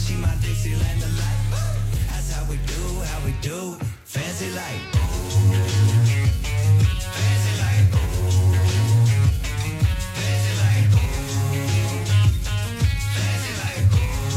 She my Dixieland delight. That's how we do. Fancy like. Fancy like. Fancy like. Fancy like.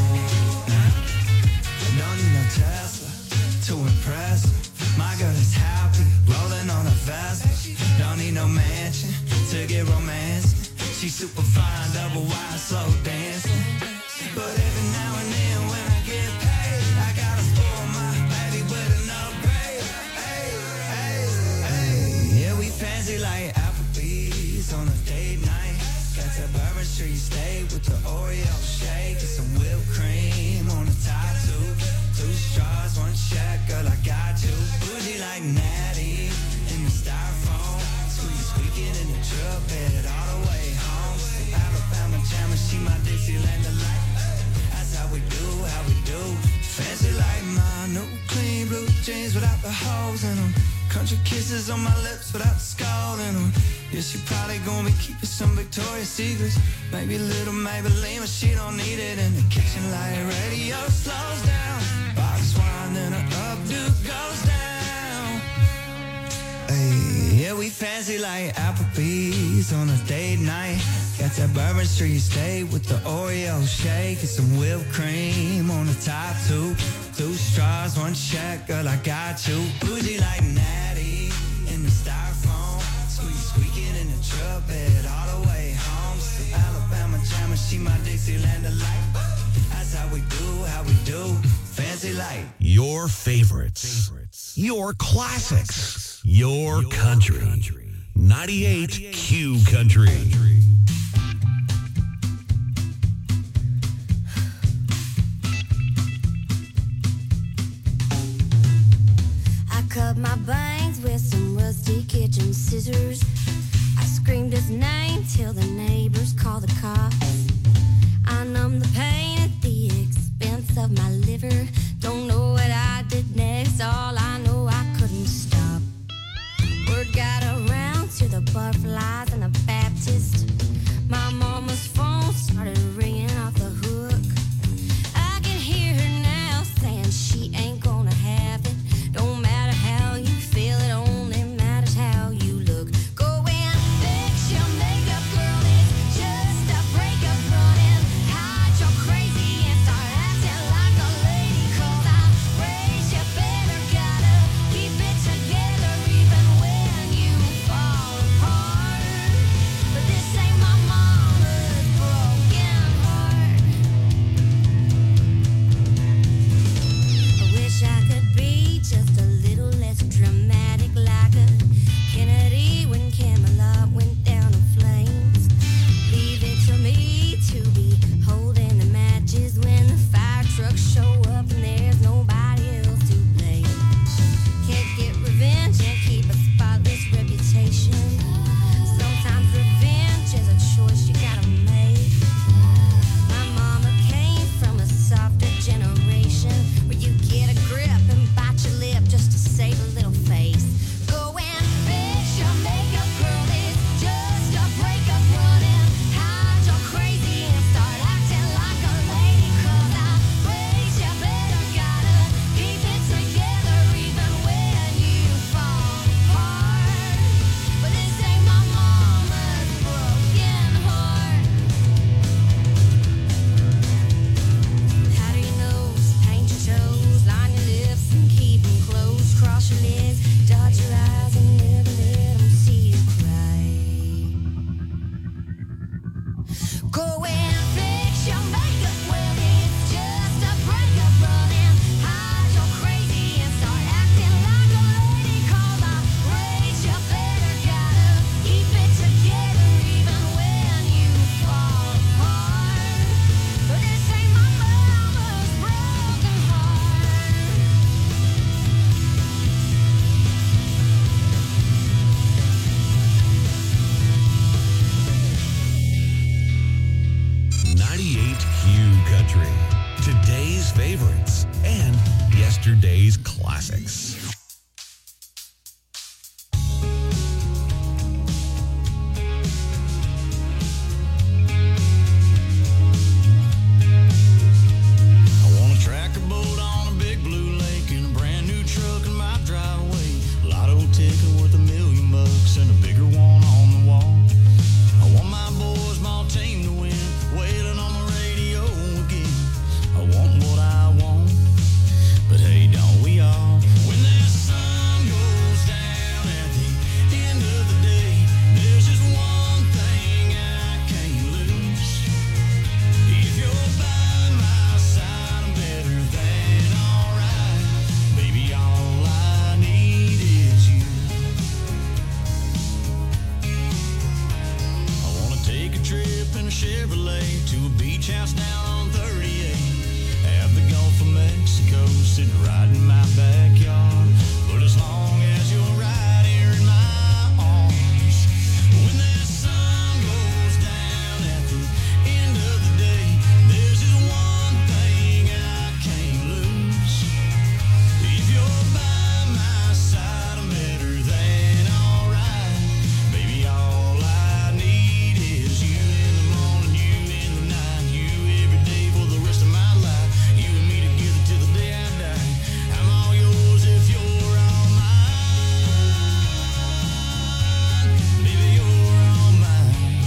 Don't need no Tesla to impress her. My girl is happy, rolling on a Vespa. Don't need no mansion to get romance. She's super fine, double wide, slow dancing. But every now and then when I get paid, I gotta spoil my baby with an upgrade. Hey, hey, hey. Yeah, we fancy like Applebee's on a date night. Got that Bourbon Street steak with the Oreo shake and some whipped cream on the top two. Two straws, one check, girl, I got you. Bougie like Natty in the styrofoam. Squeaking in the truck, headed all the way home. Alabama jammer, she my Dixieland delight. That's how we do. Fancy like my new clean blue jeans without the holes in them. Country kisses on my lips without the skull in them. Yeah, she probably gonna be keeping some Victoria's Secrets. Maybe a little Maybelline, but she don't need it. In the kitchen light radio slows down. Box wine, then her updo goes down. Hey, yeah, we fancy like Applebee's on a date night. Got that Bourbon Street steak with the Oreo shake and some whipped cream on the top two. Two straws, one check, girl, I got you. Bougie like Natty in the styrofoam. Squeaking in the truck, headed all the way home. Still Alabama jammer, she my Dixieland delight. That's how we do. Fancy like. Your favorites. Your classics. Your country. 98 Q Country. Cut my bangs with some rusty kitchen scissors. I screamed his name till the neighbors called the cops. I numbed the pain at the expense of my liver. Don't know what I did next, all I know I couldn't stop. Word got around to the butterflies and the Baptist. My mama's phone started ringing off the hook. I can hear her now saying she ain't gonna have it. Don't matter how you feel, it only matters how you look. Go and fix your makeup, girl, it's just a breakup running. Hide your crazy and start acting like a lady. 'Cause I raised you better, gotta keep it together even when you fall apart. But this ain't my mama's broken heart. I wish I could be just a little less dramatic like a Kennedy when Camelot went down in flames. Leave it to me to be holding the matches when the fire trucks show up and there's nobody else to blame. Can't get revenge and keep a spotless reputation. Sometimes revenge is a choice you gotta make. My mama came from a softer generation where you get a grip and bite your lip just to save a little face. Go and fix your makeup, girl, it's just a breakup running. Hide your crazy and start acting like a lady. 'Cause I raised you better, gotta keep it together even when you fall apart. But this ain't my mama's broken heart. Powder your nose, paint your toes, line your lips and keep them closed. Cross your legs, dot your eyes and never let them see you cry. Go and fix your makeup, well it's just a breakup running. Hide your crazy and start acting like a lady. 'Cause I raised you better, gotta keep it together even when you fall apart. But this ain't my mama's broken heart. 98 Q Country. Today's favorites and yesterday's classics. Mexico, sitting right in my backyard. But as long as you're right here in my arms, when that sun goes down at the end of the day, there's just one thing I can't lose. If you're by my side, I'm better than alright. Baby, all I need is you in the morning, you in the night, you every day for the rest of my life. You and me together till the day I die. I'm all yours if you're all mine. Baby, you're all mine.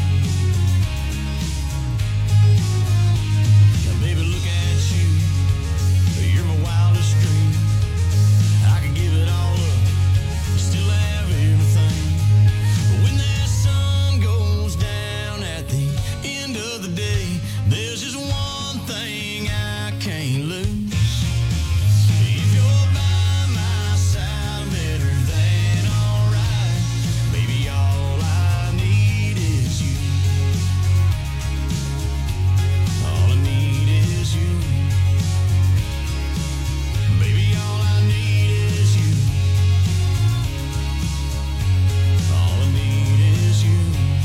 Now, baby, look at you. You're my wildest dream. I could give it all up, still have everything. But when that sun goes down at the end of the day, there's just one thing I can't lose. If you're by my side, I'm better than alright. Baby, all I need is you. All I need is you. Baby, all I need is you. All I need is you.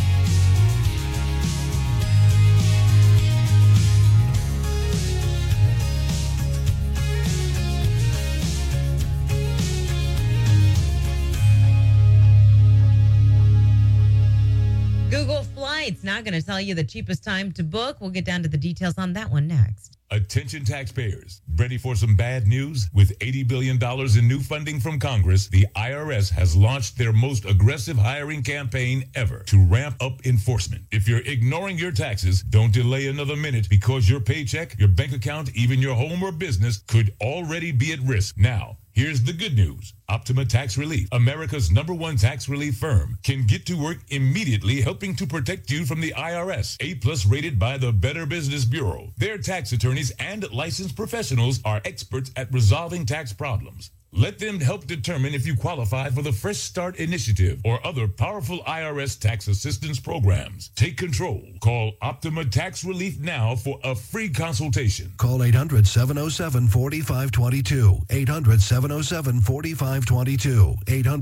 Google Flights not going to tell you the cheapest time to book. We'll get down to the details on that one next. Attention taxpayers, ready for some bad news? With $80 billion in new funding from Congress, the IRS has launched their most aggressive hiring campaign ever to ramp up enforcement. If you're ignoring your taxes, don't delay another minute because your paycheck, your bank account, even your home or business could already be at risk. Now, here's the good news. Optima Tax Relief, America's #1 tax relief firm, can get to work immediately helping to protect you from the IRS. A+ rated by the Better Business Bureau. Their tax attorneys and licensed professionals are experts at resolving tax problems. Let them help determine if you qualify for the Fresh Start Initiative or other powerful IRS tax assistance programs. Take control. Call Optima Tax Relief now for a free consultation. Call 800-707-4522. 800-707-4522.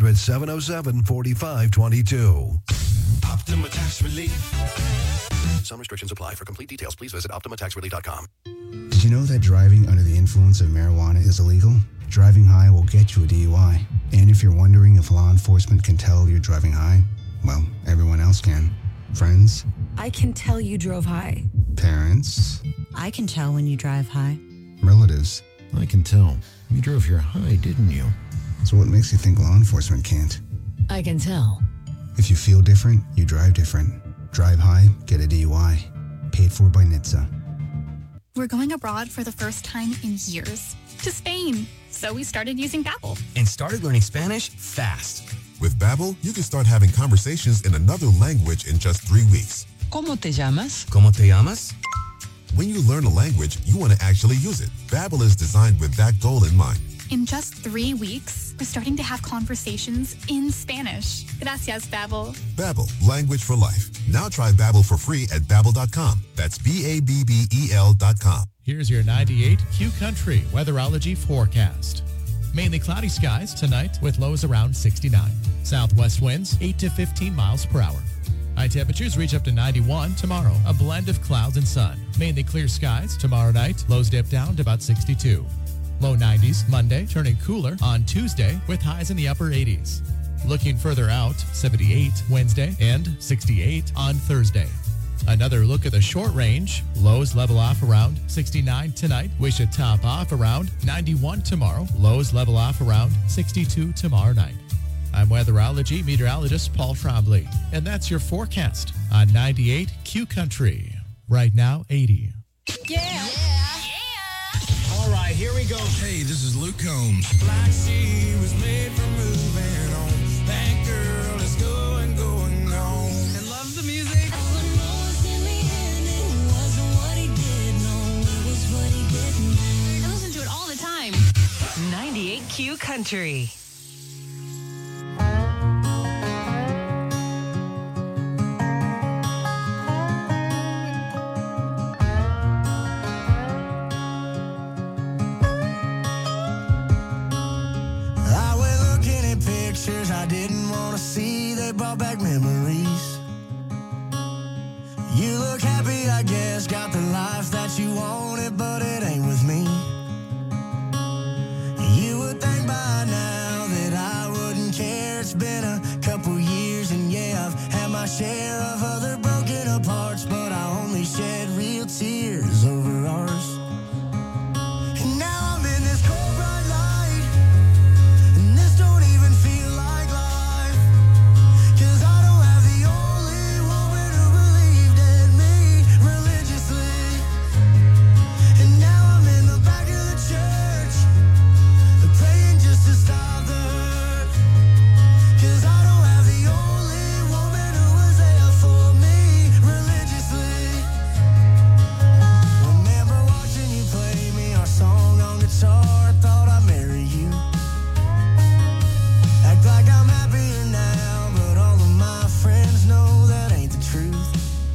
800-707-4522. Optima Tax Relief. Some restrictions apply. For complete details, please visit OptimaTaxRelief.com. Did you know that driving under the influence of marijuana is illegal? Driving high will get you a DUI. And if you're wondering if law enforcement can tell you're driving high, well, everyone else can. Friends, I can tell you drove high. parents, I can tell when you drive high. relatives. I can tell. You drove here high, didn't you? So what makes you think law enforcement can't? I can tell. If you feel different, you drive different. Drive high, get a DUI. Paid for by NHTSA. We're going abroad for the first time in years. To Spain. So we started using Babbel. And started learning Spanish fast. With Babbel, you can start having conversations in another language in just 3 weeks. ¿Cómo te llamas? ¿Cómo te llamas? When you learn a language, you want to actually use it. Babbel is designed with that goal in mind. In just 3 weeks, we're starting to have conversations in Spanish. Gracias, Babbel. Babbel, language for life. Now try Babbel for free at Babbel.com. That's Babbel.com. Here's your 98 Q Country weatherology forecast. Mainly cloudy skies tonight with lows around 69. Southwest winds 8 to 15 miles per hour. High temperatures reach up to 91 tomorrow. A blend of clouds and sun. Mainly clear skies tomorrow night. Lows dip down to about 62. Low 90s Monday, turning cooler on Tuesday with highs in the upper 80s. Looking further out, 78 Wednesday and 68 on Thursday. Another look at the short range. Lows level off around 69 tonight. We should top off around 91 tomorrow. Lows level off around 62 tomorrow night. I'm weatherology meteorologist Paul Trombley, and that's your forecast on 98 Q Country. Right now, 80. Yeah. All right, here we go. Hey, this is Luke Combs. Like she was made for moving on. That girl is going on. And love the music. I listen to it all the time. 98 Q Country. you want it, but it ain't with me. You would think by now that I wouldn't care. It's been a couple years, and yeah, I've had my share of other broken aparts, but I only shed real tears over ours. And now I'm in this cold bright light, and this don't even feel like life, 'cause I don't have the only woman who believed in me religiously. And now I'm in the back of the church, praying just to stop the hurt, 'cause I don't have the only woman who was there for me religiously. Remember watching you play me our song on guitar, I thought I'd marry you. Act like I'm happier now, but all of my friends know that ain't the truth.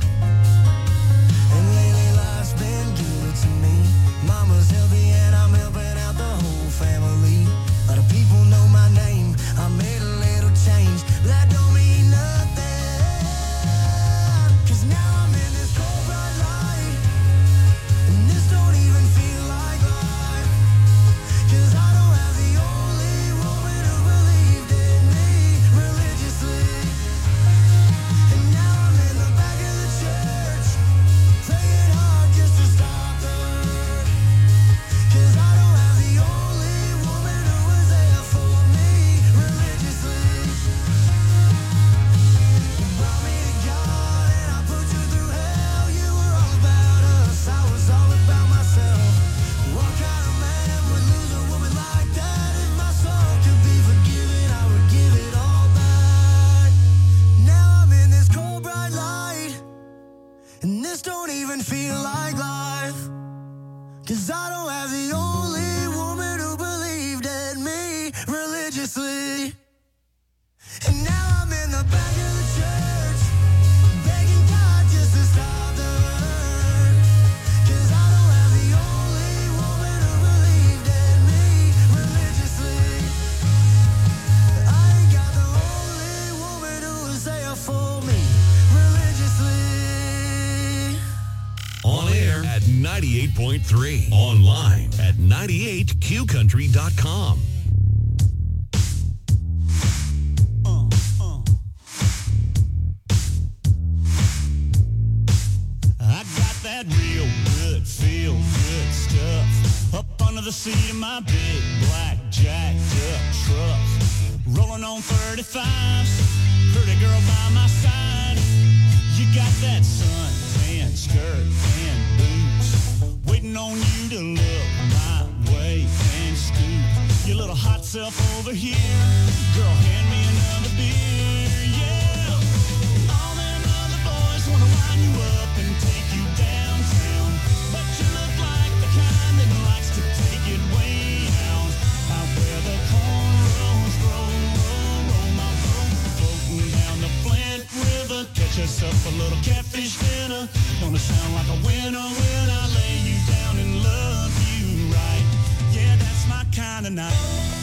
And lately life's been good to me. Mama's healthy and I'm helping out the whole family. A lot of people know my name, I made a little change, but that don't mean nothing, 'cause now I'm in this cold bright light, and this don't even feel like life, 'cause I don't have the only woman who believed in me religiously. And now I'm in the back of the church, praying hard just to stop the hurt, 'cause I don't have the only woman who was there for me religiously. You brought me to God and I put you through hell. You were all about us, I was all about myself. What kind of man would lose a woman like that? If my soul could be forgiven, I would give it all back. Now I'm in this cold bright light, and this don't even feel like life, 'cause I don't have the only woman who believed in me religiously. And now I'm in the back of the church, begging God just to stop the hurt, 'cause I don't have the only woman who believed in me religiously. I ain't got the only woman who was there for me religiously. On air at 98.3. Online at 98qcountry.com. I got that real good, feel good stuff up under the seat of my big black jacked up truck. Rolling on 35s, pretty girl by my side. You got that suntan skirt and boots, waiting on you to look my way and scoop your little hot self over here. Girl, hand me another beer, yeah. All them other boys wanna line you up and take you downtown, but you look like the kind that likes to take it way out. Out where the cornrows grow, roll my boat, floating down the Flint River. Catch us up a little catfish dinner. Gonna sound like a winner when I lay you down and love you right. Yeah, that's my kind of night.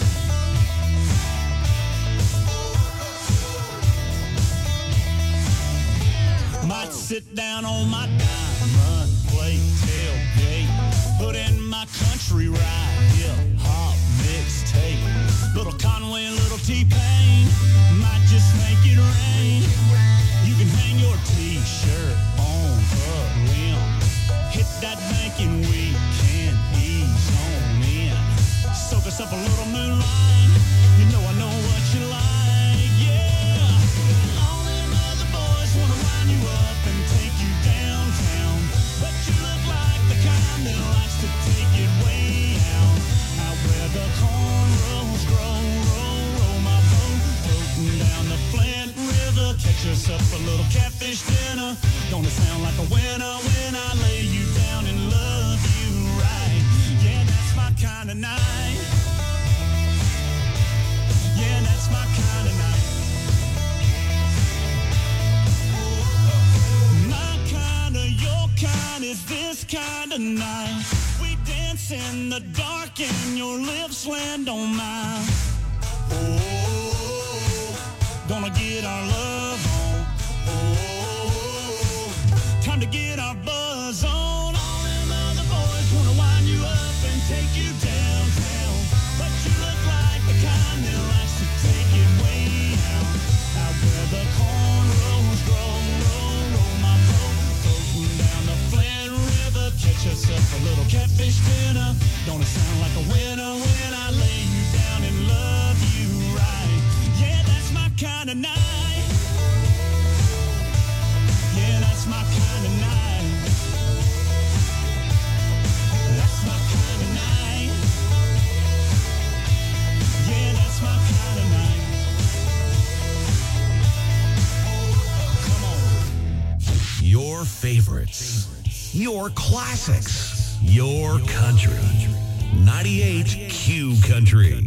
Might sit down on my diamond plate tailgate, put in my country ride, hip-hop mixtape. Little Conway, little T-Pain, might just make it rain. You can hang your T-shirt on a limb, hit that banking weekend, ease on in. Soak us up a little moonlight, you know I know what you like, yeah. All them other boys wanna line you up and take you downtown, but you look like the kind that likes to take it way out. Out where the cornrows grow, roll my boat, floating down the Flint River. Catch us up a little catfish dinner. Gonna sound like a winner when I lay you down and love you right. Yeah, that's my kind of night. Yeah, that's my kind of night. My kind of, your kind is this kind of night. We dance in the dark and your lips land on mine. Oh, gonna get our love on. Oh, time to get our buzz on. All them other A little catfish dinner. Don't it sound like a winner when I lay you down and love you right? Yeah, that's my kind of night. Yeah, that's my kind of night. That's my kind of night. Yeah, that's my kind of night. Come on. Your favorites. Your classics. Your country. 98 Q Country.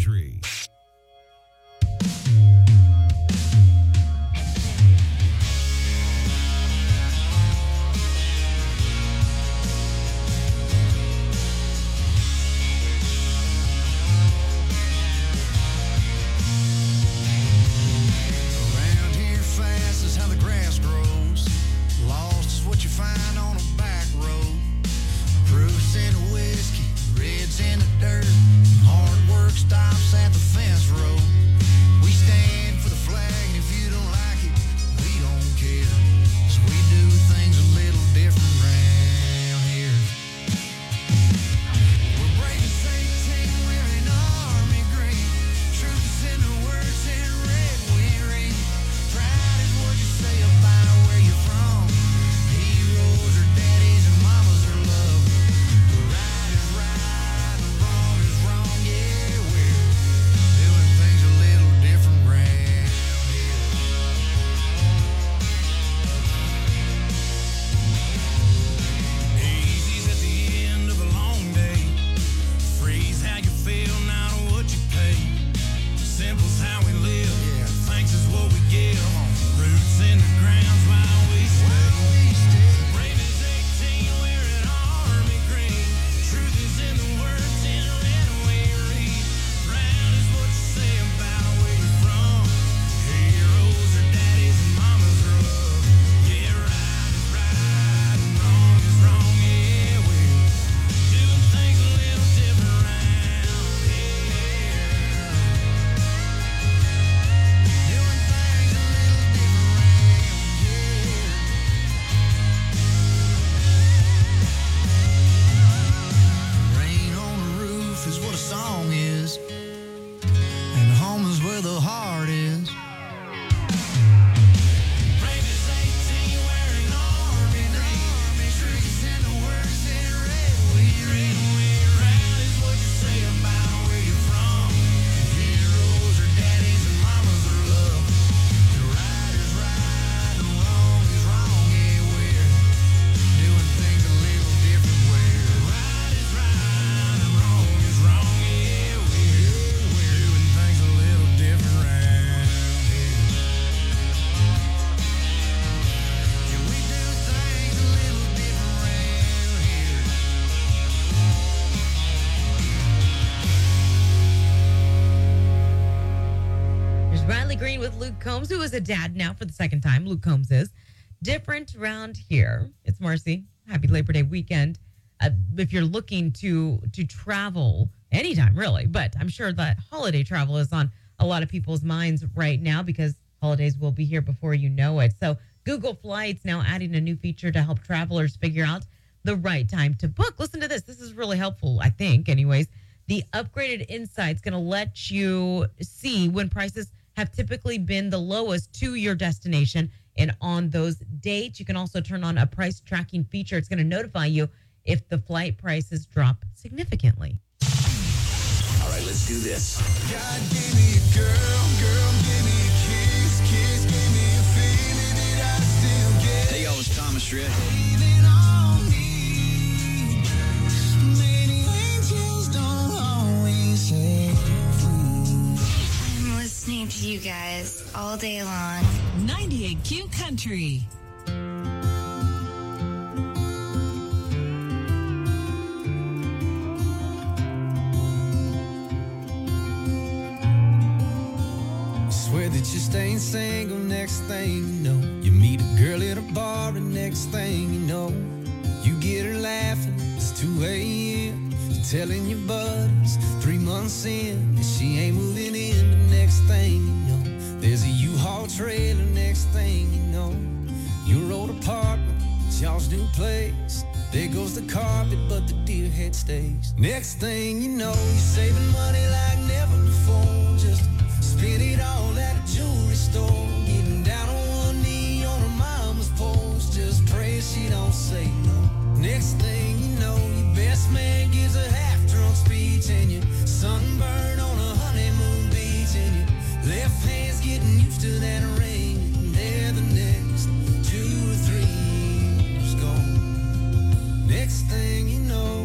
Around here fast is how the grass grows. Lost is what you find on a back road. Proofs in the whiskey, reds in the dirt. Hard work stops at the fence road. We stand for the flag, and if you don't like it, we don't care. 'Cause we do things a little different around here. We're brave as 18, wearing army green. Truth is in the words in red we read. Pride is what you say about where you're from. Heroes are daddies and mamas are love. Right is right and wrong is wrong. Yeah, we're doing things a little different around here. Easy's at the end of a long day. Freeze how you feel, not what you pay. Simple's how we live. Thanks is what we give. Roots in the ground's why we stay. Brave as 18, wearing army green. Truth is in the words in red we read. Proud is what you say about where you're from. Heroes are daddies and mamas are love. Yeah, right is right and wrong is wrong. Yeah, we're doing things a little different around here. Doing things a little different around here. Rain on the roof is what a song is, and home is where the heart is. Brave as 18, wearing army green. Truth in the words in red we read. Proud is what you say about where you're from. Heroes are daddies and mamas are love. Right is right and wrong is wrong. Yeah, we're doing things a little different. Right is right and wrong is wrong. Yeah, we're doing things a little different around here. Yeah, we do things a little different around here. There's Riley Green with Luke Combs, who is a dad now for the second time. Luke Combs is different around here. It's Marcy. Happy Labor Day weekend. If you're looking to travel anytime, really, but I'm sure that holiday travel is on a lot of people's minds right now because holidays will be here before you know it. So Google Flights now adding a new feature to help travelers figure out the right time to book. Listen to this. This is really helpful, I think, anyways. The upgraded insight's going to let you see when prices have typically been the lowest to your destination. And on those dates, you can also turn on a price tracking feature. It's going to notify you if the flight prices drop significantly. All right, let's do this. God gave me a girl, girl gave me a kiss, kiss gave me a feeling that I still get. Hey, y'all, it's Thomas Shred. Leaning on me. Many angels don't always have wings. I'm listening to you guys all day long. 98 Q Country. Swear that you're staying single, next thing you know. You meet a girl at a bar, and next thing you know, you get her laughing, it's 2 a.m. You're telling your buddies 3 months in, and she ain't moving in. The next thing you know, there's a U-Haul trailer. Next thing you know, your old apartment, it's y'all's new place. There goes the carpet, but the deer head stays. Next thing you know, you're saving money like never before. Just spend it all at a jewelry store. Getting down on one knee on her mama's porch. Just pray she don't say no. Next thing you know, your best man gives a half-drunk speech, and you sunburn on a honeymoon beach, and your left hand's getting used to that ring. And there the next 2 or 3 years gone. Next thing you know,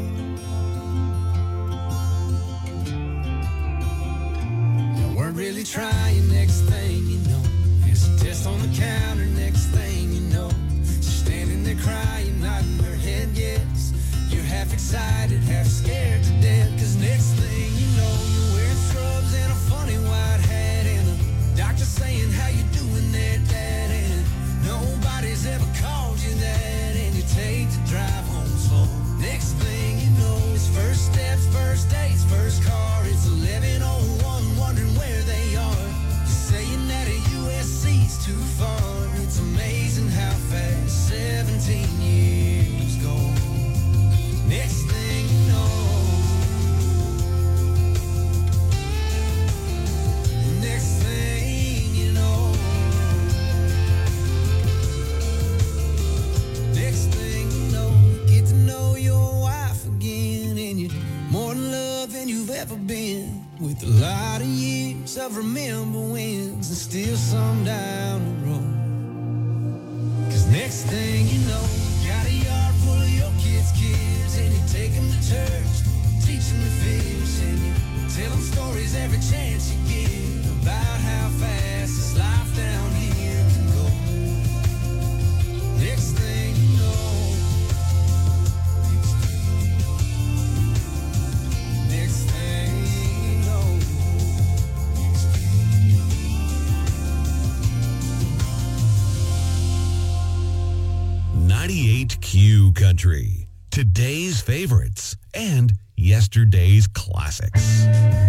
you weren't really trying. Next thing you know, there's a test on the counter. Next thing you know, she's standing there crying, nodding her head yes. You're half excited, half scared to death. Cause next thing you know, you're wearing scrubs and a funny white hat, and the doctor saying how you doing there, Dad, and nobody's ever called you that, and you take the drive home slow. Next thing you know, it's first steps, first dates, first car. It's 11:01, wondering where they are. You're saying that a USC's too far. It's amazing how fast 17 years go. Next thing you know, next thing you know, next thing you know, you get to know your wife again, and you're more in love than you've ever been. With a lot of years of remember wins and still some down the road. Cause next thing you know, you got a yard full of your kids' kids, and you take them to church, teach them to fish, and you tell them stories every chance you get about how fast this life down here can go. Next thing you know, next thing you know, 98Q Country. Today's favorites and yesterday's classics.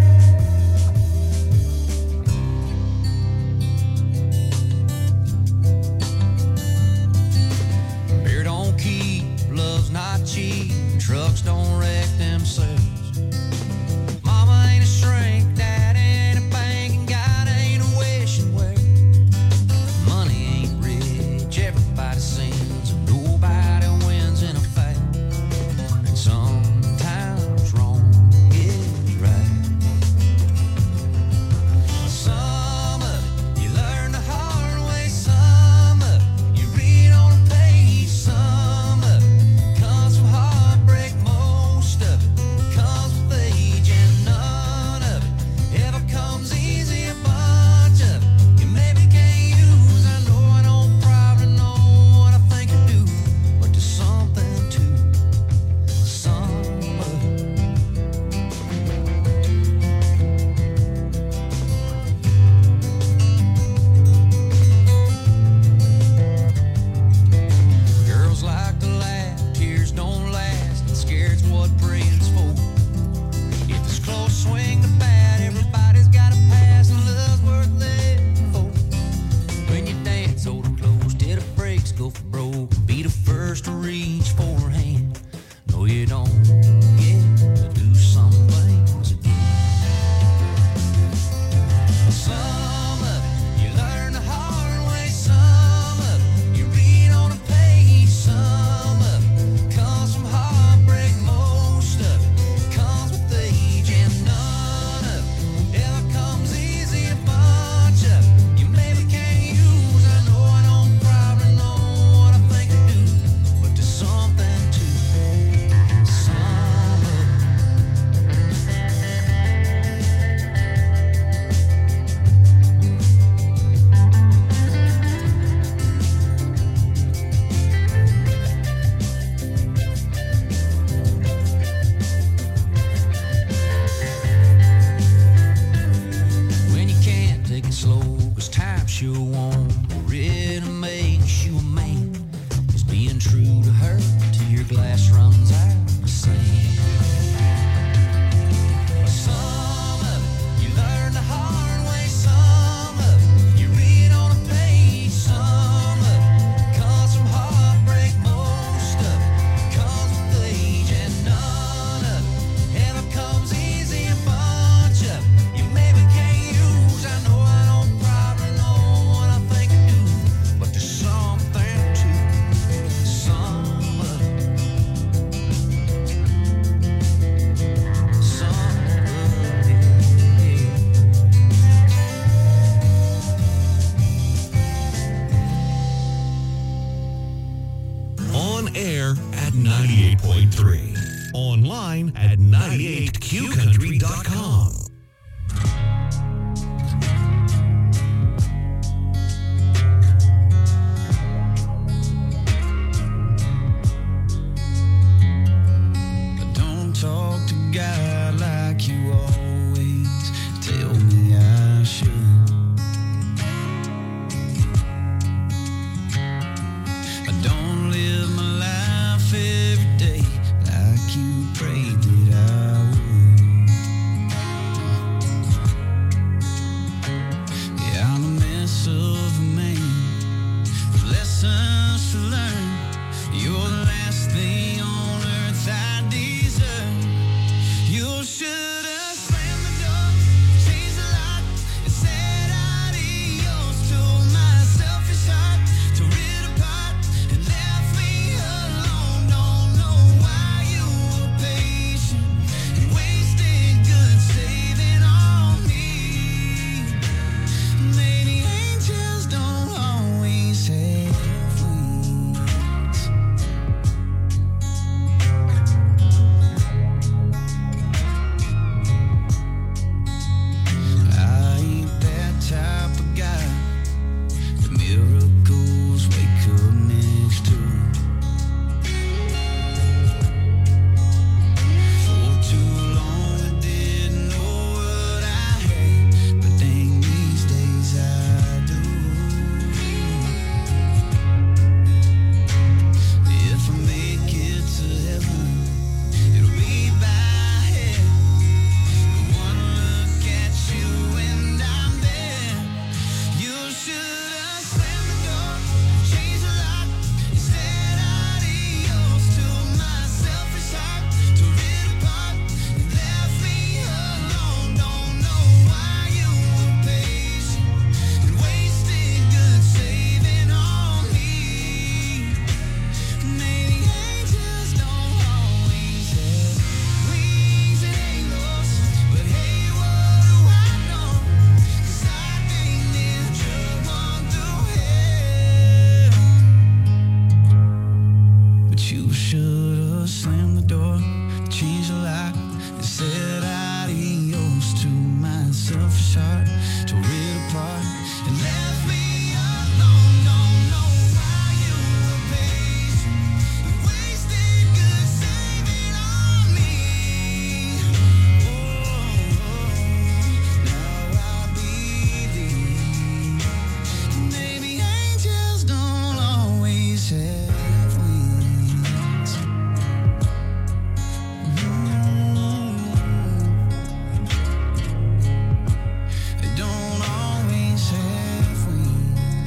Beer don't keep, love's not cheap, trucks don't wreck themselves. Mama ain't a shrink, dad ain't a bank, and God ain't a wishing well. Money ain't rich, everybody sings, and nobody wins in a fight. And sometimes wrong is right. Some of it you learn the hard way, some of it you read on a page, some of it comes from heartbreak, most of it comes with age, and none of it ever comes easy. A bunch of it you maybe can't use. I know I don't probably know what I think I do, but there's something to some of it. Girls like to laugh, tears don't last, and scared's what praying's for. If it's close, swing the bat, everybody's got a pass, and love's worth living for. When you dance, hold it close till the brakes go for broke. Be the first to reach for a hand. No, you don't get to do some things again. Some of it you learn the hard way, some of it you read on a page, some of it comes from heartbreak, most of online at 98qcountry.com. Don't talk to God like you always tell me I should. I don't live my life every day like you prayed that I would. Yeah, I'm a mess of a man with lessons to learn. You're the last thing on earth I deserve. You should have slammed the door, changed the lock, and said adios to my selfish heart. Tore it apart and left me alone. Don't know why you were patient and wasted good saving on me. Maybe angels don't always have wings. I ain't that type of guy that miracles wake up next to. For too long I didn't know what I had, but dang, these days I do. If I make it to heaven, it'll be by head. One look at you and I'm there. You should have slammed the door, changed the lock, and said adios to my selfish heart. Tore it apart and left me alone. Don't know why you were patient and wasted good saving on me. Maybe angels don't always have wings and halos, but hey, what do I know? 'Cause I think this drug won't do hell. But you should have slammed the door, changed the lock, and said adios to my selfish heart. Tore it apart and left me alone. Don't know why you were patient and wasted good saving on me. Now I believe maybe angels don't always have wings. They don't always have wings.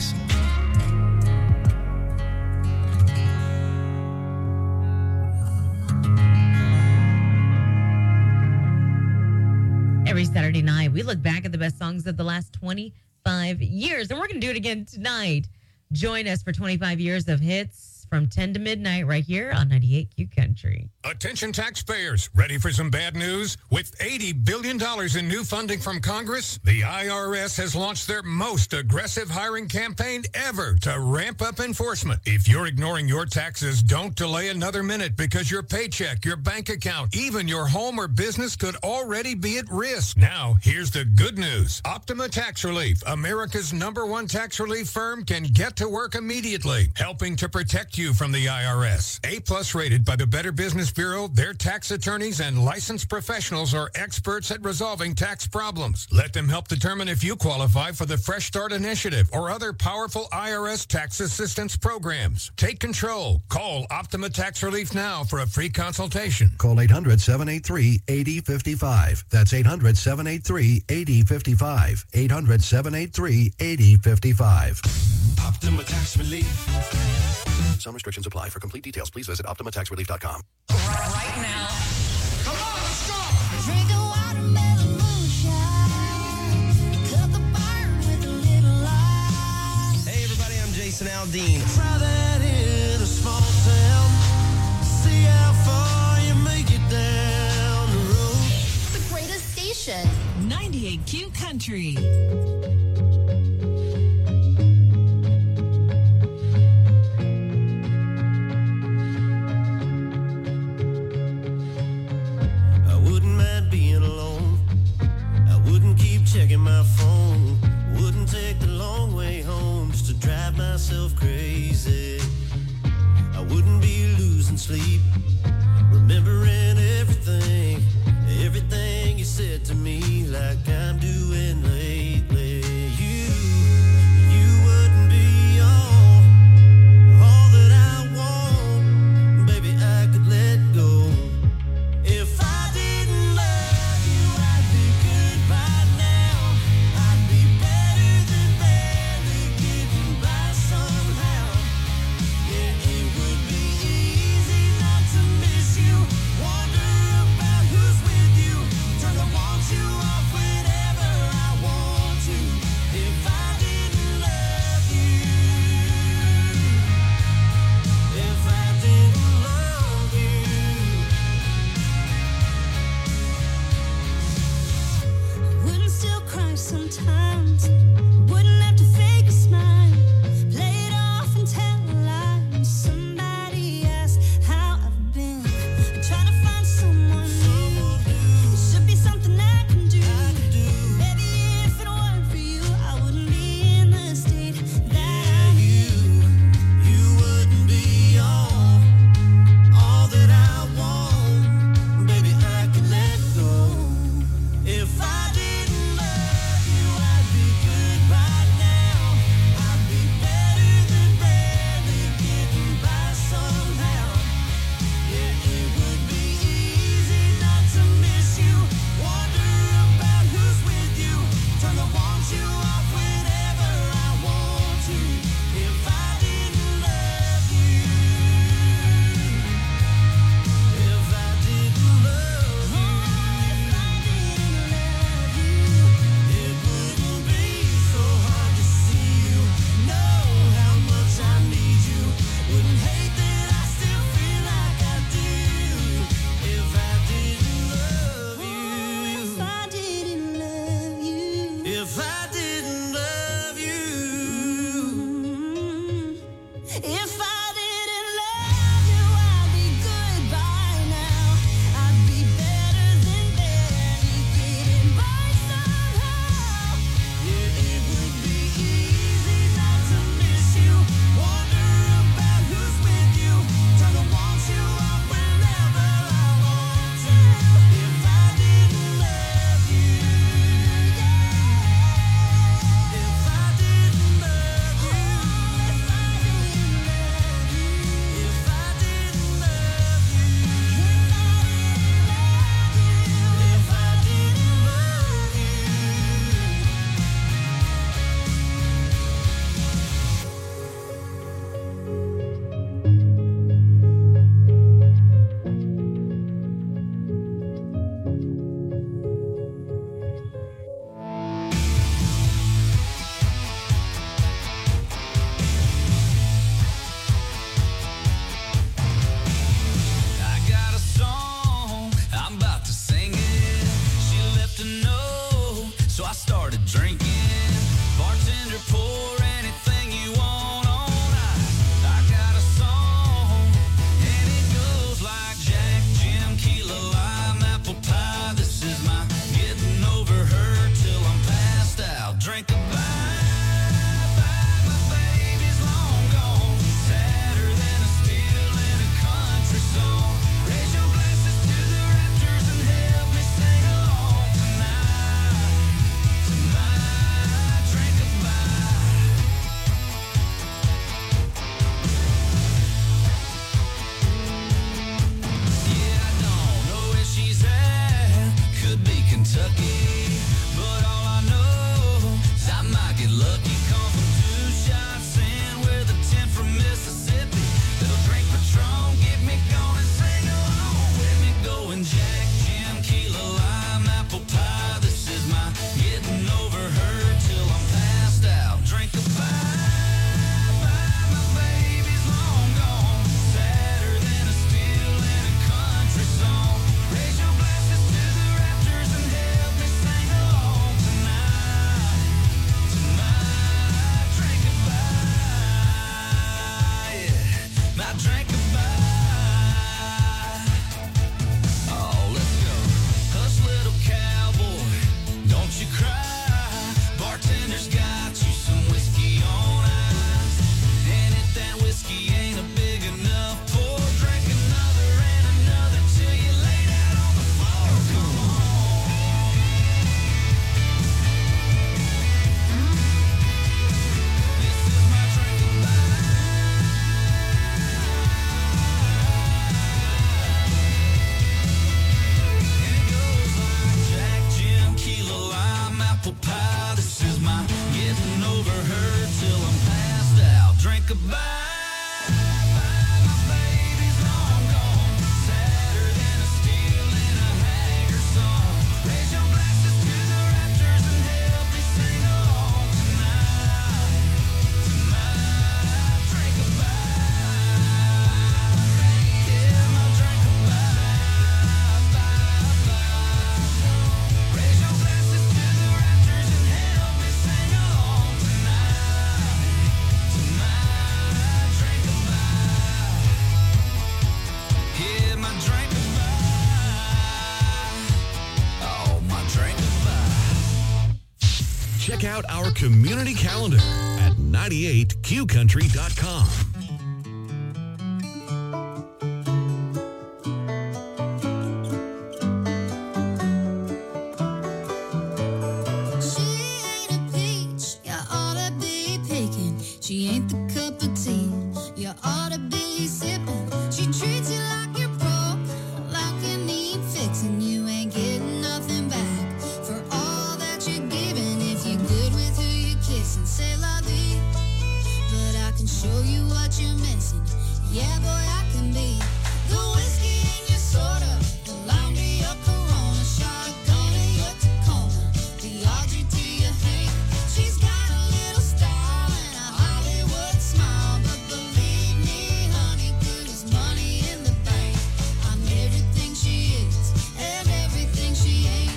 Every Saturday night, we look back at the best songs of the last 25 years, and we're going to do it again tonight. Join us for 25 years of hits from 10 to midnight right here on 98Q Country. Attention taxpayers, ready for some bad news? With $80 billion in new funding from Congress, the IRS has launched their most aggressive hiring campaign ever to ramp up enforcement. If you're ignoring your taxes, don't delay another minute because your paycheck, your bank account, even your home or business could already be at risk. Now, here's the good news. Optima Tax Relief, America's #1 tax relief firm, can get to work immediately, helping to protect you from the IRS. A+ rated by the Better Business Bureau, their tax attorneys and licensed professionals are experts at resolving tax problems. Let them help determine if you qualify for the Fresh Start Initiative or other powerful IRS tax assistance programs. Take control. Call Optima Tax Relief now for a free consultation. Call 800-783-8055. That's 800-783-8055. 800-783-8055. Optima Tax Relief. Some restrictions apply. For complete details, please visit OptimaTaxRelief.com. Right now. Come on, let's go! Drink a watermelon moonshine. Cut the burn with a little light. Hey, everybody, I'm Jason Aldean. Try that in a small town. See how far you make it down the road. The greatest station. 98Q Country. take the long way home just to drive myself crazy. I wouldn't be losing sleep, remembering everything you said to me, like I'm doing lately. You wouldn't be all that I want, baby. I could let go. If I didn't love you, I'd be good by now. I'd be better than barely getting by somehow. Yeah, it would be easy not to miss you. Wonder about who's with you. Turn the want you off whenever I want to. If I didn't love you, if I didn't love you. Wouldn't still cry sometimes. Wouldn't have to fake a smile. Play it off and tell a lie. When somebody asks how I've been, trying to find someone new. It should be something I can do. Baby, if it weren't for you, I wouldn't be in the state that I'm in. You wouldn't be all that I want, baby. I could let go. If I didn't love you, I'd be good by now. I'd be better than barely getting by somehow. Yeah, it would be easy not to miss you. Wonder about who's with you. Turn the want you off whenever I want to. If I didn't love you, if I didn't love you, it wouldn't be so hard to see you. Know how much I need you. Wouldn't hate that I still feel like I do. If I didn't love you, If I didn't love you, if I didn't love you. if I didn't love you, I'd be good by now. I'd be better than barely getting by somehow. Yeah, it would be easy not to miss you. Wonder about who's with you. Turn the want you off whenever I want to. If I didn't love you, if I didn't love you, if I didn't love you, if I didn't love you, if I didn't love you. I got a song, I'm about to sing it. She left a note, so I started drinking. Bartender, pour anything you want on ice. I got a song, and it goes like Jack, Jim, Keela, lime, apple pie. This is my getting over her till I'm passed out. Drink a bye, my baby's long gone. Sadder than a steel in a country song. Raise your glasses to the Raptors and help me sing along tonight. check out our community calendar at 98qcountry.com. She ain't the cup of tea you ought to be sipping. She treats you like you're broke, like you need fixing. You ain't getting nothing back for all that you're giving. If you're good with who you're kissing, say la vie. But I can show you what you're missing. Yeah, boy, I can be the whiskey in your soda, the lime to your Corona, shotgun in your Tacoma, the Audrey to your Hank. She's got a little style and a Hollywood smile, but believe me, honey, good as money in the bank. I'm everything she is and everything she ain't.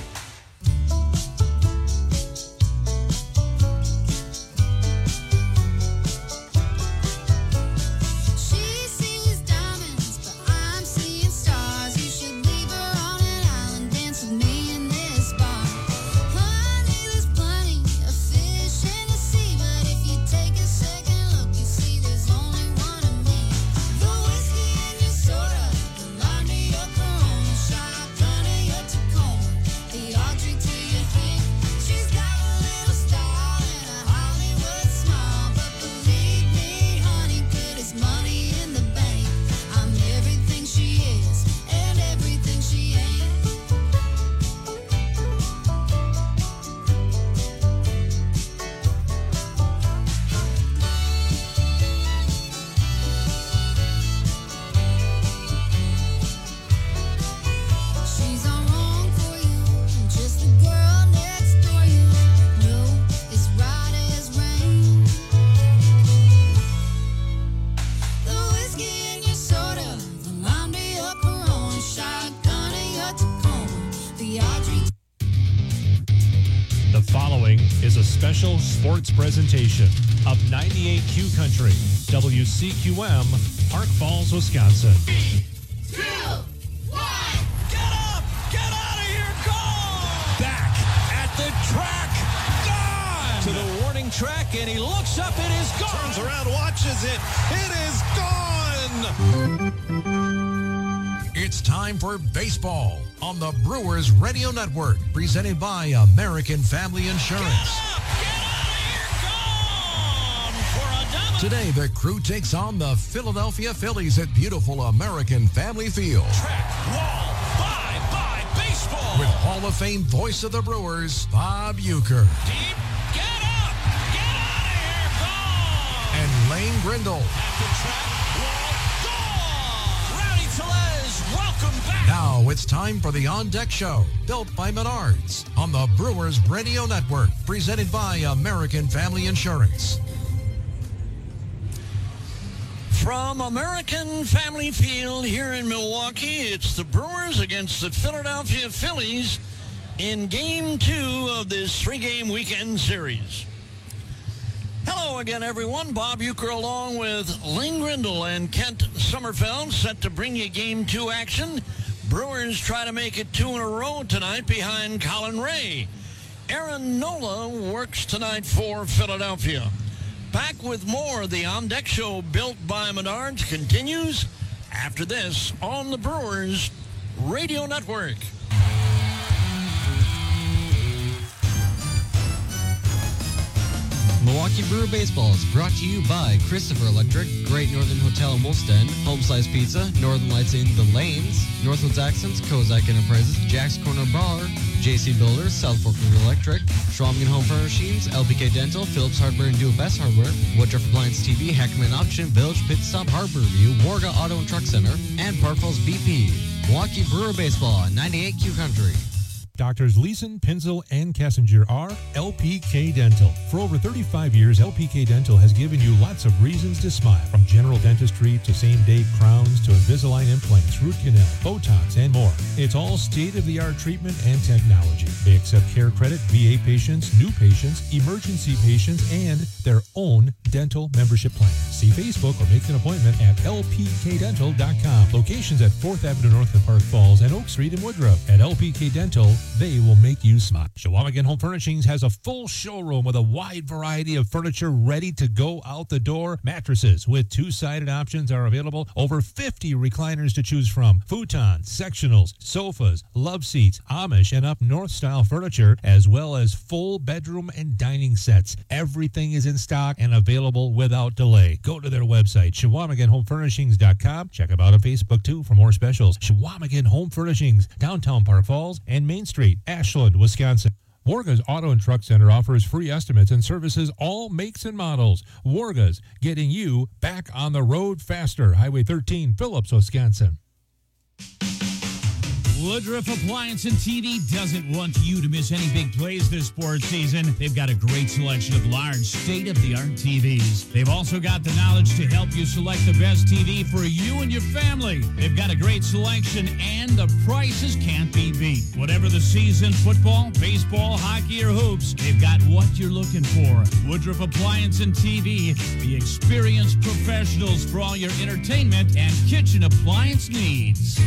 She sees diamonds, but I'm seeing stars. You should leave her on an island, dance with me in this bar. Honey, there's plenty of fish in the sea, but if you take a second look, you see there's only one of me. The whiskey in your soda, the lime to your Corona, shotgun in your Tacoma, the Audrey to your Hank. She's got a little style and a Hollywood smile, but believe me, honey, good as money in the bank. I'm everything she is and everything she ain't. She's all wrong for you, just the girl next door you know is right as rain. The whiskey in your soda, the lime to your Corona, shotgun in your Tacoma, the Audrey. The following is a special sports presentation of 98Q Country, WCQM, Park Falls, Wisconsin. Back at the track. Gone! To the warning track, and he looks up. It is gone. Turns around, watches it. It is gone! It's time for baseball on the Brewers Radio Network, presented by American Family Insurance. Today, the crew takes on the Philadelphia Phillies at beautiful American Family Field. Wall, bye, baseball. With Hall of Fame voice of the Brewers, Bob Uecker. Deep, get up, get out of here, gone. And Lane Grindle. At the track, wall, gone. Rowdy Tellez, welcome back. Now it's time for the On Deck Show, built by Menards on the Brewers Radio Network, presented by American Family Insurance. From American Family Field here in Milwaukee, it's the Brewers against the Philadelphia Phillies in Game 2 of this 3-game weekend series. Hello again, everyone. Bob Uecker along with Lane Grindle and Kent Sommerfeld set to bring you Game 2 action. Brewers try to make it 2 in a row tonight behind Colin Ray. Aaron Nola works tonight for Philadelphia. Back with more of the On Deck Show built by Menards continues after this on the Brewers Radio Network. Milwaukee Brewer Baseball is brought to you by Christopher Electric, Great Northern Hotel in Woolston, Home Slice Pizza, Northern Lights in the Lanes, Northwoods Accents, Kozak Enterprises, Jack's Corner Bar, JC Builders, South Fork River Electric, Schwalmgen Home Furnishings, LPK Dental, Phillips Hardware and Do Best Hardware, Woodruff Appliance TV, Heckman Auction, Village Pit Stop, Harbor View, Warga Auto and Truck Center, and Park Falls BP. Milwaukee Brewer Baseball, 98Q Country. Doctors Leeson, Pinzel, and Kessinger are LPK Dental. For over 35 years, LPK Dental has given you lots of reasons to smile. From general dentistry to same-day crowns to Invisalign implants, root canal, Botox, and more. It's all state-of-the-art treatment and technology. They accept care credit, VA patients, new patients, emergency patients, and their own dental membership plans. See Facebook or make an appointment at lpkdental.com. Locations at 4th Avenue North in Park Falls and Oak Street in Woodruff. At LPK Dental, they will make you smile. Shawamigan Home Furnishings has a full showroom with a wide variety of furniture ready to go out the door. Mattresses with two-sided options are available. Over 50 recliners to choose from. Futons, sectionals, sofas, love seats, Amish and up north style furniture, as well as full bedroom and dining sets. Everything is in stock and available without delay. Go to their website, ShawamiganHomeFurnishings.com. Check them out on Facebook too for more specials. Shawamigan Home Furnishings, downtown Park Falls and Main Street, Ashland, Wisconsin. Warga's Auto and Truck Center offers free estimates and services all makes and models. Warga's, getting you back on the road faster. Highway 13, Phillips, Wisconsin. Woodruff Appliance and TV doesn't want you to miss any big plays this sports season. They've got a great selection of large, state-of-the-art TVs. They've also got the knowledge to help you select the best TV for you and your family. They've got a great selection, and the prices can't be beat. Whatever the season, football, baseball, hockey, or hoops, they've got what you're looking for. Woodruff Appliance and TV, the experienced professionals for all your entertainment and kitchen appliance needs.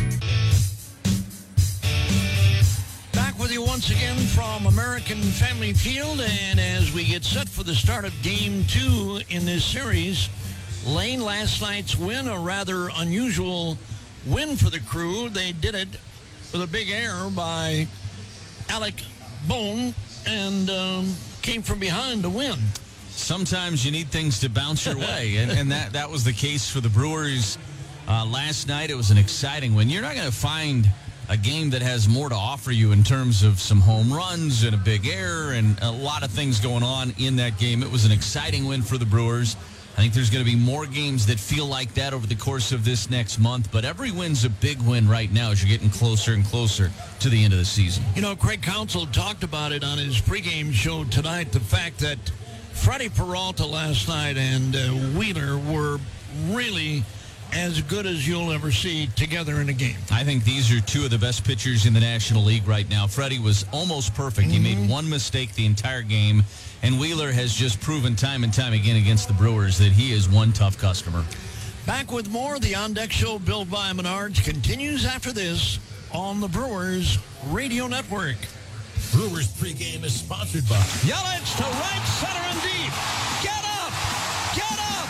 Back with you once again from American Family Field, and as we get set for the start of Game 2 in this series, Lane, last night's win, a rather unusual win for the Crew. They did it with a big error by Alec Bone and came from behind to win. Sometimes you need things to bounce your way, and that was the case for the Brewers last night. It was an exciting win. You're not going to find a game that has more to offer you in terms of some home runs and a big error and a lot of things going on in that game. It was an exciting win for the Brewers. I think there's going to be more games that feel like that over the course of this next month, but every win's a big win right now as you're getting closer and closer to the end of the season. You know, Craig Counsell talked about it on his pregame show tonight, the fact that Freddie Peralta last night and Wheeler were really as good as you'll ever see together in a game. I think these are two of the best pitchers in the National League right now. Freddie was almost perfect. He made one mistake the entire game, and Wheeler has just proven time and time again against the Brewers that he is one tough customer. Back with more. The On Deck Show, built by Menards, continues after this on the Brewers Radio Network. Brewers pregame is sponsored by Yelich to right, center, and deep. Get up! Get up!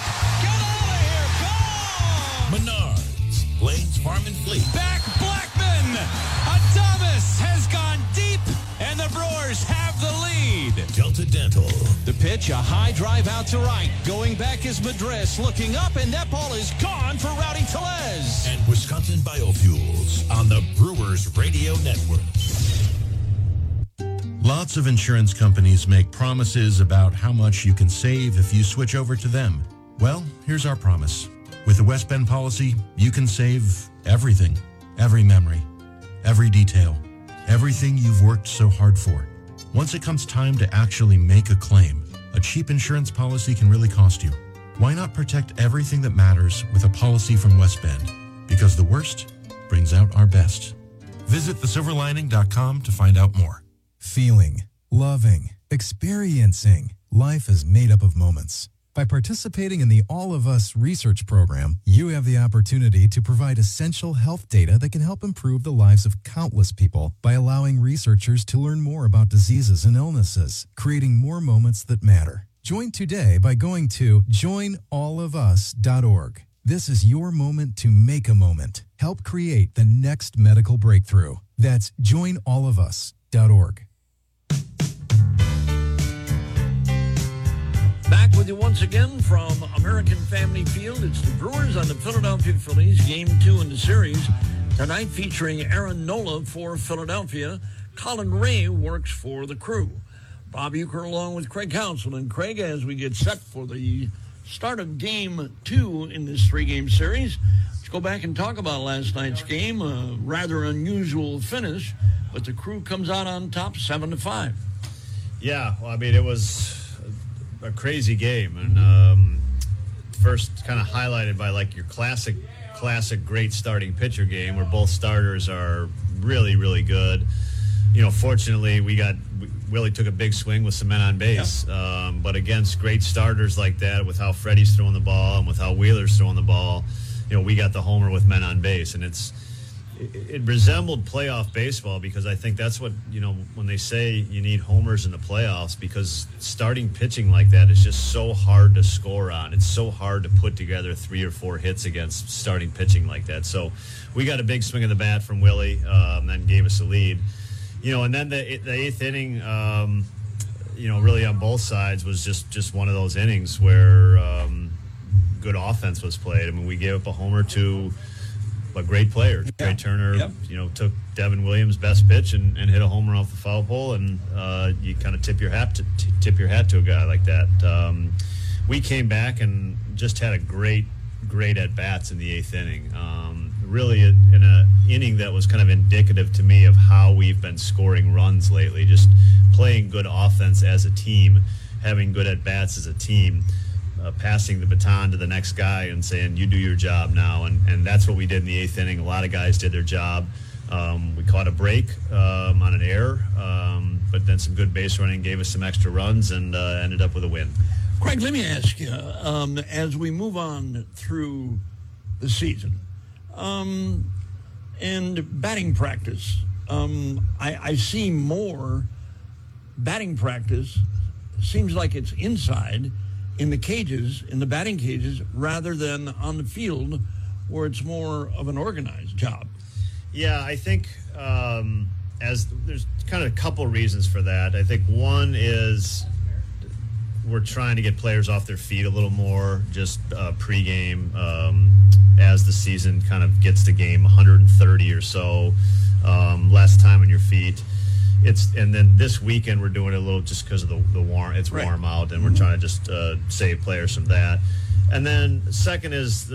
Menards, Blaine's Farm and Fleet. Back Blackman! Adames has gone deep, and the Brewers have the lead. Delta Dental. The pitch, a high drive out to right. Going back is Madras, looking up, and that ball is gone for Rowdy Tellez. And Wisconsin Biofuels on the Brewers Radio Network. Lots of insurance companies make promises about how much you can save if you switch over to them. Well, here's our promise. With the West Bend policy, you can save everything, every memory, every detail, everything you've worked so hard for. Once it comes time to actually make a claim, a cheap insurance policy can really cost you. Why not protect everything that matters with a policy from West Bend? Because the worst brings out our best. Visit thesilverlining.com to find out more. Feeling, loving, experiencing. Life is made up of moments. By participating in the All of Us research program, you have the opportunity to provide essential health data that can help improve the lives of countless people by allowing researchers to learn more about diseases and illnesses, creating more moments that matter. Join today by going to joinallofus.org. This is your moment to make a moment. Help create the next medical breakthrough. That's joinallofus.org. Back with you once again from American Family Field. It's the Brewers on the Philadelphia Phillies, Game 2 in the series. Tonight featuring Aaron Nola for Philadelphia. Colin Ray works for the Crew. Bob Uecker along with Craig Counsell. And Craig, as we get set for the start of Game 2 in this three-game series, let's go back and talk about last night's game. A rather unusual finish, but the Crew comes out on top 7-5. Yeah, well, I mean, it was a crazy game, and first kind of highlighted by like your classic great starting pitcher game where both starters are really, really good. fortunately, Willie took a big swing with some men on base. Yep. But against great starters like that, with how Freddie's throwing the ball and with how Wheeler's throwing the ball, we got the homer with men on base. And it resembled playoff baseball, because I think that's what, when they say you need homers in the playoffs, because starting pitching like that is just so hard to score on. It's so hard to put together 3 or 4 hits against starting pitching like that. So we got a big swing of the bat from Willie, and then gave us a lead. And then the 8th inning, really on both sides was just one of those innings where good offense was played. I mean, we gave up a homer to a great player. Trey Turner, took Devin Williams' best pitch and hit a homer off the foul pole, and you kind of tip your hat to a guy like that. We came back and just had a great at bats in the 8th inning. Really in an inning that was kind of indicative to me of how we've been scoring runs lately, just playing good offense as a team, having good at bats as a team. Passing the baton to the next guy and saying, you do your job now. And that's what we did in the 8th inning. A lot of guys did their job. We caught a break on an error, but then some good base running gave us some extra runs and ended up with a win. Craig, let me ask you, as we move on through the season, and batting practice, I see more batting practice. Seems like it's inside in the cages, in the batting cages, rather than on the field where it's more of an organized job. Yeah, I think as there's kind of a couple reasons for that. I think one is we're trying to get players off their feet a little more, just pregame, as the season kind of gets to game 130 or so, less time on your feet. And then this weekend we're doing it a little just because of the warm. It's right. Warm out, and we're trying to just save players from that. And then second is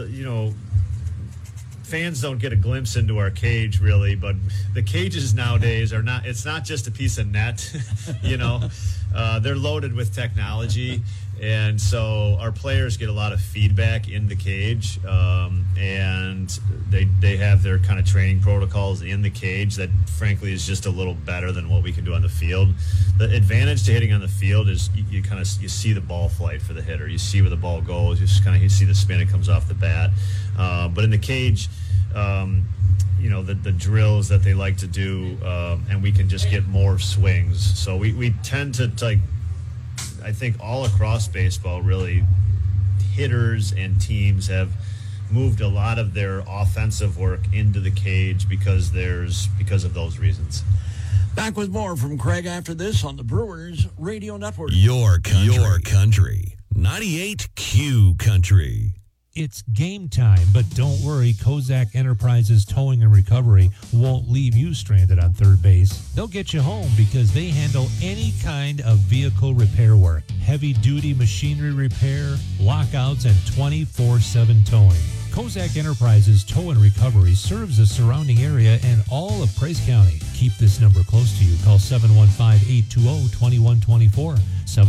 fans don't get a glimpse into our cage really, but the cages nowadays are not. It's not just a piece of net, They're loaded with technology, and so our players get a lot of feedback in the cage, and they have their kind of training protocols in the cage that frankly is just a little better than what we can do on the field. The advantage to hitting on the field is you see the ball flight for the hitter. You see where the ball goes. You see the spin it comes off the bat. But in the cage, the drills that they like to do, and we can just get more swings. So we tend to, I think all across baseball, really, hitters and teams have moved a lot of their offensive work into the cage because of those reasons. Back with more from Craig after this on the Brewers Radio Network. Your country. 98Q Country. It's game time, but don't worry, Kozak Enterprises Towing and Recovery won't leave you stranded on third base. They'll get you home because they handle any kind of vehicle repair work, heavy-duty machinery repair, lockouts, and 24/7 towing. Kozak Enterprises Tow and Recovery serves the surrounding area and all of Price County. Keep this number close to you. Call 715-820-2124.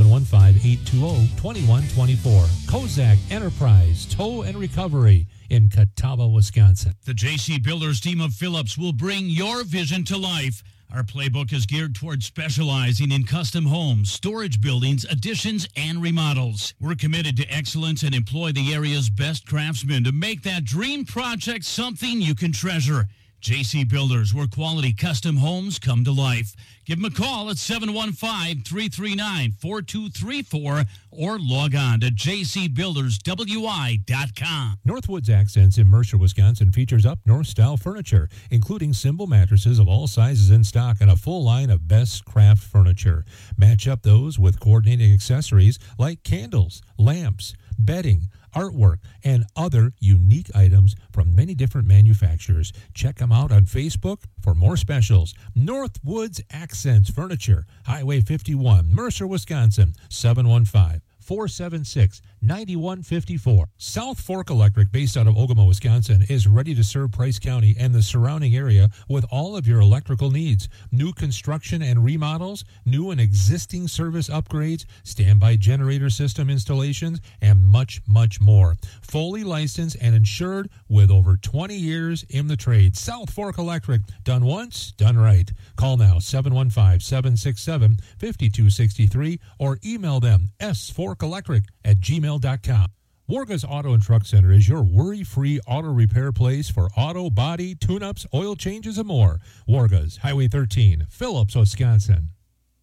715-820-2124. Kozak Enterprise Tow and Recovery in Catawba, Wisconsin. The J.C. Builders team of Phillips will bring your vision to life. Our playbook is geared towards specializing in custom homes, storage buildings, additions, and remodels. We're committed to excellence and employ the area's best craftsmen to make that dream project something you can treasure. J.C. Builders, where quality custom homes come to life. Give them a call at 715-339-4234 or log on to jcbuilderswi.com. Northwoods Accents in Mercer, Wisconsin features up-north-style furniture, including single mattresses of all sizes in stock and a full line of best craft furniture. Match up those with coordinating accessories like candles, lamps, bedding, artwork, and other unique items from many different manufacturers. Check them out on Facebook for more specials. Northwoods Accents Furniture, Highway 51, Mercer, Wisconsin, 715-476-9900. 9154. South Fork Electric, based out of Ogama, Wisconsin, is ready to serve Price County and the surrounding area with all of your electrical needs. New construction and remodels, new and existing service upgrades, standby generator system installations, and much, much more. Fully licensed and insured with over 20 years in the trade. South Fork Electric, done once, done right. Call now 715-767-5263 or email them sforkelectric@gmail.com. Warga's Auto and Truck Center is your worry-free auto repair place for auto, body, tune-ups, oil changes, and more. Warga's, Highway 13, Phillips, Wisconsin.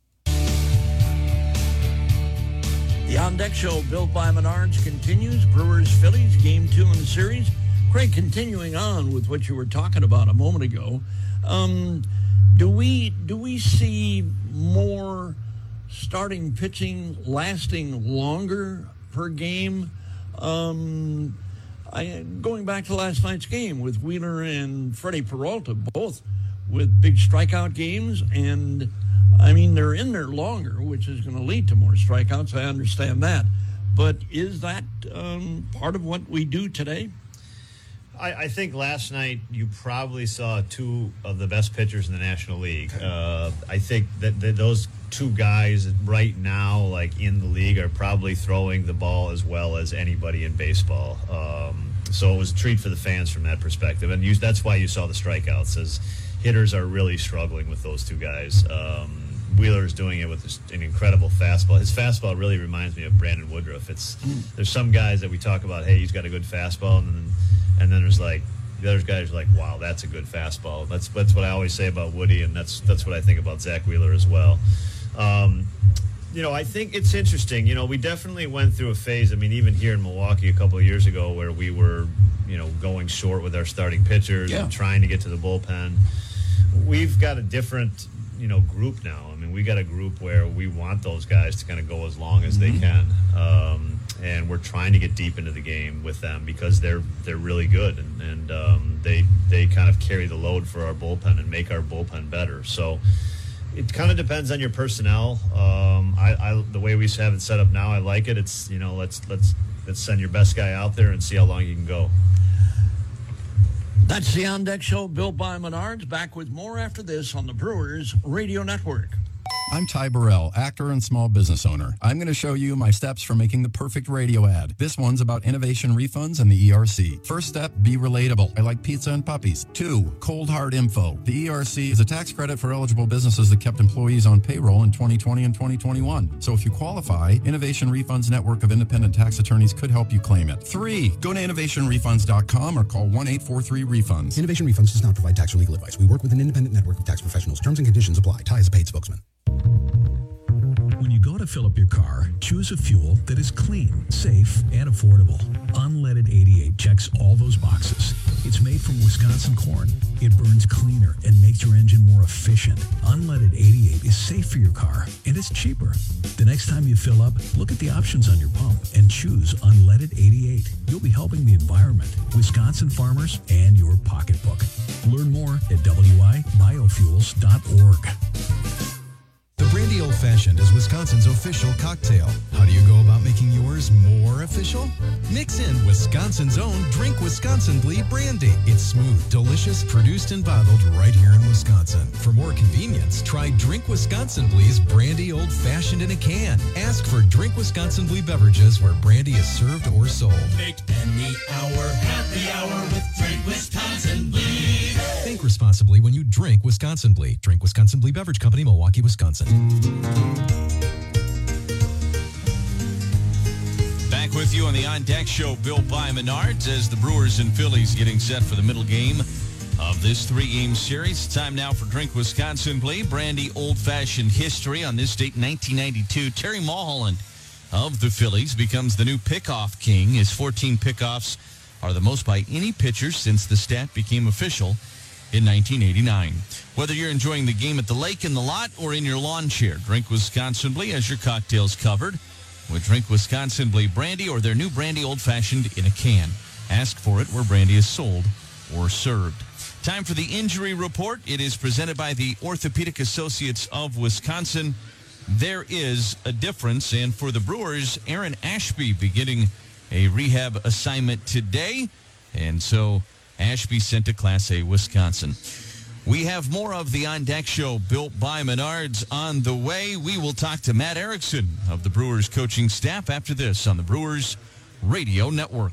The On Deck Show, built by Menards, continues. Brewers, Phillies, Game 2 in the series. Craig, continuing on with what you were talking about a moment ago, do we see more starting pitching lasting longer per game? Going back to last night's game with Wheeler and Freddie Peralta, both with big strikeout games, and I mean, they're in there longer, which is going to lead to more strikeouts. I understand that. But is that part of what we do today? I think last night you probably saw two of the best pitchers in the National League. I think that those two guys right now, like in the league, are probably throwing the ball as well as anybody in baseball. So it was a treat for the fans from that perspective. And that's why you saw the strikeouts, as hitters are really struggling with those two guys. Wheeler's doing it with an incredible fastball. His fastball really reminds me of Brandon Woodruff. There's some guys that we talk about, hey, he's got a good fastball, and then there's like the other guys are like, wow, that's a good fastball. That's what I always say about Woody, and that's what I think about Zach Wheeler as well. I think it's interesting. We definitely went through a phase. I mean, even here in Milwaukee a couple of years ago, where we were, going short with our starting pitchers and trying to get to the bullpen. We've got a different, group now. I mean, we got a group where we want those guys to kind of go as long as they can. And we're trying to get deep into the game with them because they're really good, and they kind of carry the load for our bullpen and make our bullpen better. So it kind of depends on your personnel. The way we have it set up now, I like it. It's let's send your best guy out there and see how long you can go. That's the On Deck Show, built by Menards. Back with more after this on the Brewers Radio Network. I'm Ty Burrell, actor and small business owner. I'm going to show you my steps for making the perfect radio ad. This one's about innovation refunds and the ERC. First step, be relatable. I like pizza and puppies. 2, cold hard info. The ERC is a tax credit for eligible businesses that kept employees on payroll in 2020 and 2021. So if you qualify, Innovation Refunds Network of Independent Tax Attorneys could help you claim it. 3, go to innovationrefunds.com or call 1-843-REFUNDS. Innovation Refunds does not provide tax or legal advice. We work with an independent network of tax professionals. Terms and conditions apply. Ty is a paid spokesman. When you go to fill up your car, choose a fuel that is clean, safe, and affordable. Unleaded 88 checks all those boxes. It's made from Wisconsin corn. It burns cleaner and makes your engine more efficient. Unleaded 88 is safe for your car, and it's cheaper. The next time you fill up, look at the options on your pump and choose Unleaded 88. You'll be helping the environment, Wisconsin farmers, and your pocketbook. Learn more at wibiofuels.org. The Brandy Old Fashioned is Wisconsin's official cocktail. How do you go about making yours more official? Mix in Wisconsin's own Drink Wisconsin-Bly Brandy. It's smooth, delicious, produced and bottled right here in Wisconsin. For more convenience, try Drink Wisconsin-Bly's Brandy Old Fashioned in a can. Ask for Drink Wisconsin-Bly beverages where brandy is served or sold. Make any hour happy hour with Drink Wisconsin-Bly. Think responsibly when you drink Wisconsin-Bly. Drink Wisconsin-Bly Beverage Company, Milwaukee, Wisconsin. Back with you on the On Deck Show, built by Menards, as the Brewers and Phillies getting set for the middle game of this 3-game series. Time now for Drink Wisconsin-Bly Brandy Old Fashioned history. On this date, 1992, Terry Mulholland of the Phillies becomes the new pickoff king. His 14 pickoffs are the most by any pitcher since the stat became official in 1989. Whether you're enjoying the game at the lake, in the lot, or in your lawn chair, Drink Wisconsin-Bly has your cocktails covered with Drink Wisconsin-Bly Brandy or their new Brandy Old Fashioned in a can. Ask for it where brandy is sold or served. Time for the injury report. It is presented by the Orthopedic Associates of Wisconsin. there is a difference. And for the Brewers, Aaron Ashby beginning a rehab assignment today. And so Ashby sent to Class A Wisconsin. We have more of the On Deck Show built by Menards on the way. We will talk to Matt Erickson of the Brewers coaching staff after this on the Brewers Radio Network.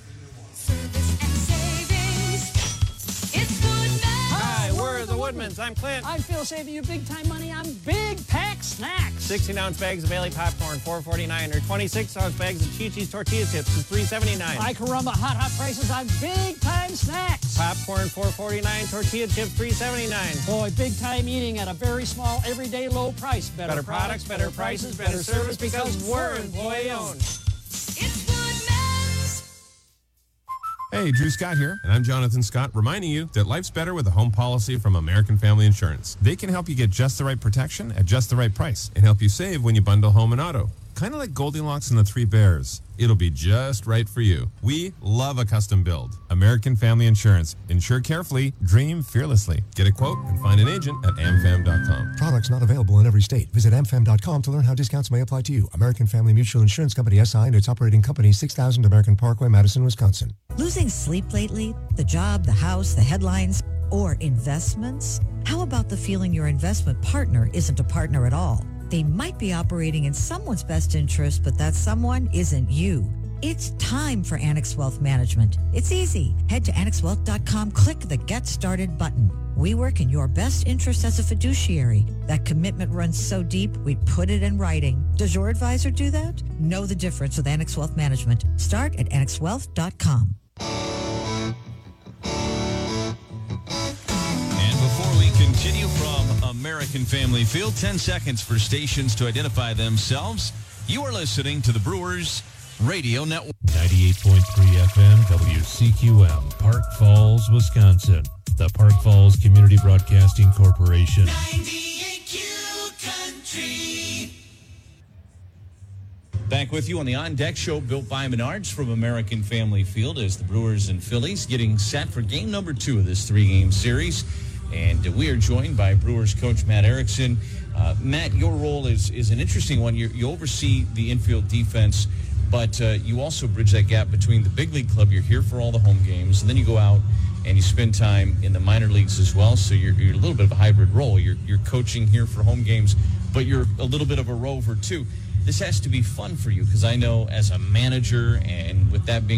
Hi, we're the Woodmans. I'm Clint. I feel saving you big time money on Big Pack Snacks. 16-ounce bags of Bailey popcorn, $4.49, or 26-ounce bags of Chi-Chi's tortilla chips, $3.79. My Caramba hot prices on Big Time Snacks. Popcorn, $4.49, tortilla chips, $3.79. Boy, big time eating at a very small, everyday low price. Better products, better prices, better service, because we're employee-owned. Hey, Drew Scott here, and I'm Jonathan Scott, reminding you that life's better with a home policy from American Family Insurance. They can help you get just the right protection at just the right price and help you save when you bundle home and auto. Kind of like Goldilocks and the Three Bears. It'll be just right for you. We love a custom build. American Family Insurance. Insure carefully, dream fearlessly. Get a quote and find an agent at amfam.com. Products not available in every state. Visit amfam.com to learn how discounts may apply to you. American Family Mutual Insurance Company, SI, and its operating company, 6000 American Parkway, Madison, Wisconsin. Losing sleep lately? The job, the house, the headlines, or investments? How about the feeling your investment partner isn't a partner at all? They might be operating in someone's best interest, but that someone isn't you. It's time for Annex Wealth Management. It's easy. Head to annexwealth.com, click the Get Started button. We work in your best interest as a fiduciary. That commitment runs so deep, we put it in writing. Does your advisor do that? Know the difference with Annex Wealth Management. Start at annexwealth.com. And before we continue from American Family Field, 10 seconds for stations to identify themselves. You are listening to the Brewers Radio Network. 98.3 FM WCQM, Park Falls, Wisconsin. The Park Falls Community Broadcasting Corporation. 98Q Country. Back with you on the On Deck Show built by Menards from American Family Field as the Brewers and Phillies getting set for game number 2 of this 3-game series. And we are joined by Brewers coach Matt Erickson. Matt, your role is an interesting one. You oversee the infield defense, but you also bridge that gap between the big league club. You're here for all the home games, and then you go out and you spend time in the minor leagues as well. So you're a little bit of a hybrid role. You're coaching here for home games, but you're a little bit of a rover too. This has to be fun for you because I know as a manager and with that being